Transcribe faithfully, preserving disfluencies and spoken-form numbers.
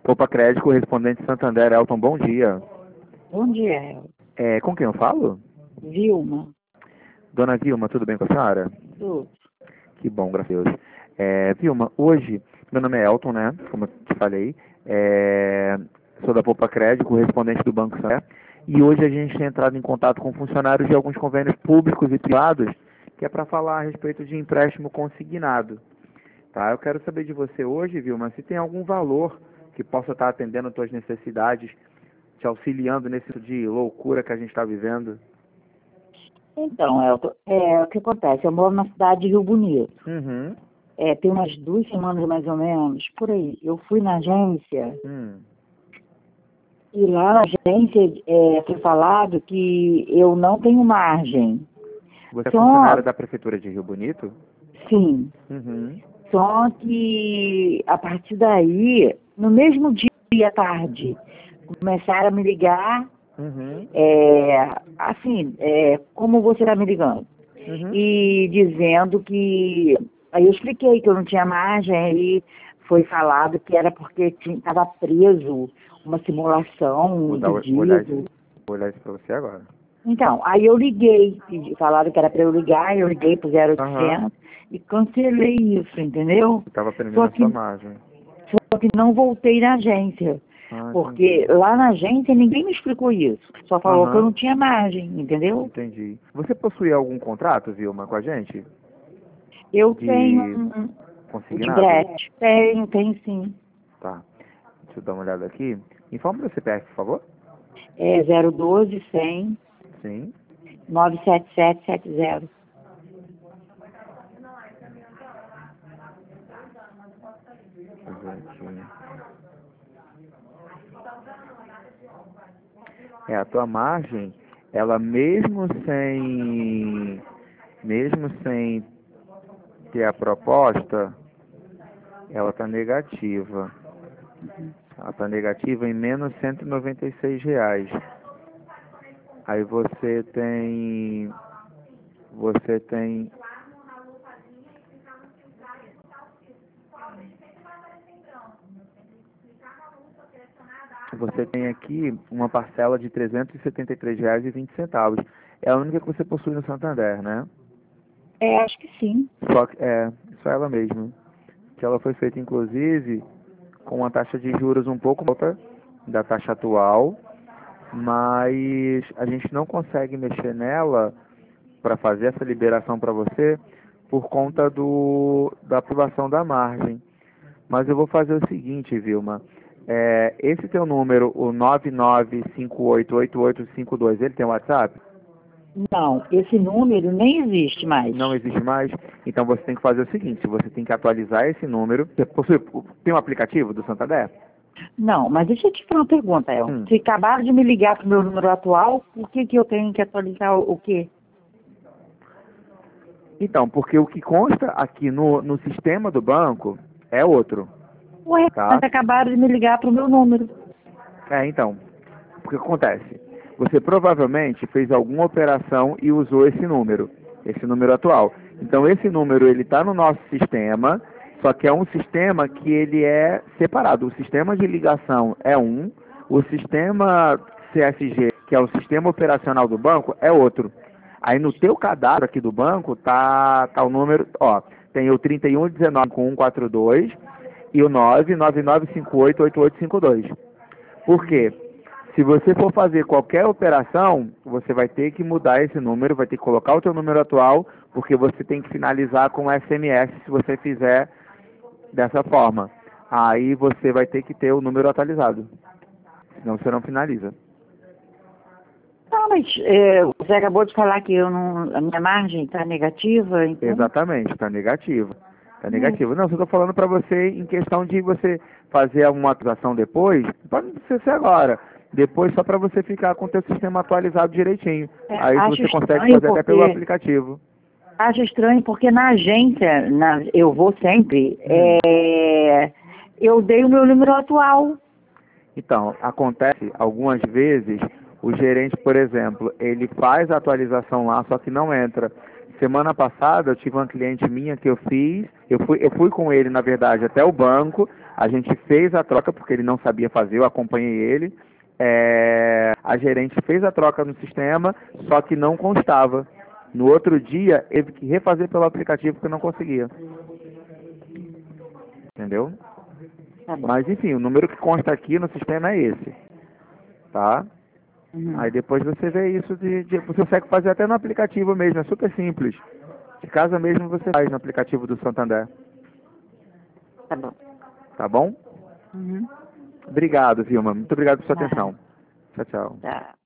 Opa Crédito, correspondente Santander, Elton, bom dia. Bom dia, El. É, com quem eu falo? Vilma. Dona Vilma, tudo bem com a senhora? Tudo. Que bom, graças a Deus. É, Vilma, hoje, meu nome é Elton, né, como eu te falei, é, sou da Poupa Crédito, correspondente do Banco Santander, e hoje a gente tem entrado em contato com funcionários de alguns convênios públicos e privados, que é para falar a respeito de empréstimo consignado. Tá? Eu quero saber de você hoje, Vilma, se tem algum valor que possa estar atendendo às tuas necessidades, te auxiliando nesse tipo de loucura que a gente está vivendo. Então, Elton, é, o que acontece? Eu moro na cidade de Rio Bonito. Uhum. É, tem umas duas semanas mais ou menos, por aí. Eu fui na agência Hum. e lá na agência é, foi falado que eu não tenho margem. Você é Só, funcionária da Prefeitura de Rio Bonito? sim, Uhum. só que a partir daí, no mesmo dia à tarde, começaram a me ligar, Uhum. é, assim, é, como você está me ligando? Uhum. E dizendo que... Aí eu expliquei que eu não tinha margem, aí foi falado que era porque estava preso uma simulação, Vou um dar, vou olhar isso, pedido. vou olhar isso para você agora. Então, aí eu liguei, pedi- falaram que era para eu ligar, eu liguei para o Aham. zero oitocentos e cancelei isso, entendeu? Eu estava prendendo Só a sua que, margem. só que não voltei na agência, Ah, porque entendi. lá na agência ninguém me explicou isso, só falou que eu Aham. não tinha margem, entendeu? Entendi. Você possui algum contrato, Vilma, com a gente? Eu tenho De um, um de consignado? brete, tenho, tenho sim. Tá. Deixa eu dar uma olhada aqui. Informe meu C P F, por favor. É zero doze cem Sim. nove sete sete sete zero. Deixa eu ver aqui. É, a tua margem, ela mesmo sem, mesmo sem ter a proposta, ela está negativa. Ela está negativa em menos cento e noventa e seis reais. Aí você tem, você tem, você tem aqui uma parcela de trezentos e setenta e três reais e vinte centavos. É a única que você possui no Santander, né? É, acho que sim. Só que é, só ela mesma. Que ela foi feita inclusive com uma taxa de juros um pouco alta da taxa atual, mas a gente não consegue mexer nela para fazer essa liberação para você por conta do, da aprovação da margem. Mas eu vou fazer o seguinte, Vilma. É, esse teu número, o nove nove cinco oito oito oito cinco dois, ele tem WhatsApp? Não, esse número nem existe mais. Não existe mais? Então você tem que fazer o seguinte, você tem que atualizar esse número. Você possui, tem um aplicativo do Santander? Não, mas deixa eu te fazer uma pergunta, El. Hum. Se acabaram de me ligar para o meu número atual, por que, que eu tenho que atualizar o, o quê? Então, porque o que consta aqui no, no sistema do banco é outro, Ué, tá? mas acabaram de me ligar para o meu número. É, então, o que acontece? Você provavelmente fez alguma operação e usou esse número, esse número atual. Então, esse número, ele está no nosso sistema, só que é um sistema que ele é separado. O sistema de ligação é um, o sistema C S G, que é o sistema operacional do banco, é outro. Aí no teu cadastro aqui do banco tá, tá o número, ó, tem o trinta e um dezenove cinquenta e um quarenta e dois e o nove nove nove cinco oito oito oito cinco dois. Por quê? Se você for fazer qualquer operação, você vai ter que mudar esse número, vai ter que colocar o teu número atual, porque você tem que finalizar com S M S se você fizer dessa forma. Aí você vai ter que ter o número atualizado, senão você não finaliza. Não, mas é, você acabou de falar que eu não, a minha margem está negativa, então... Exatamente, está negativo. Está Hum. negativo. Não, só estou falando para você em questão de você fazer uma atualização depois, pode não ser agora, depois só para você ficar com o seu sistema atualizado direitinho. É, Aí acho você consegue estranho fazer até pelo porque... aplicativo. Acho estranho porque na agência, na, eu vou sempre, Hum. é, eu dei o meu número atual. Então, acontece algumas vezes, o gerente, por exemplo, ele faz a atualização lá, só que não entra. Semana passada eu tive uma cliente minha que eu fiz, eu fui, eu fui com ele, na verdade, até o banco, a gente fez a troca porque ele não sabia fazer, eu acompanhei ele. É, a gerente fez a troca no sistema, só que não constava. No outro dia, teve que refazer pelo aplicativo porque não conseguia. Entendeu? Tá bom. Mas enfim, o número que consta aqui no sistema é esse. Tá? Uhum. Aí depois você vê isso, de, de, você consegue fazer até no aplicativo mesmo, é super simples. De casa mesmo você faz no aplicativo do Santander. Tá bom. Tá bom? Uhum. Obrigado, Vilma. Muito obrigado por sua Nada. atenção. Tchau, tchau. Tá.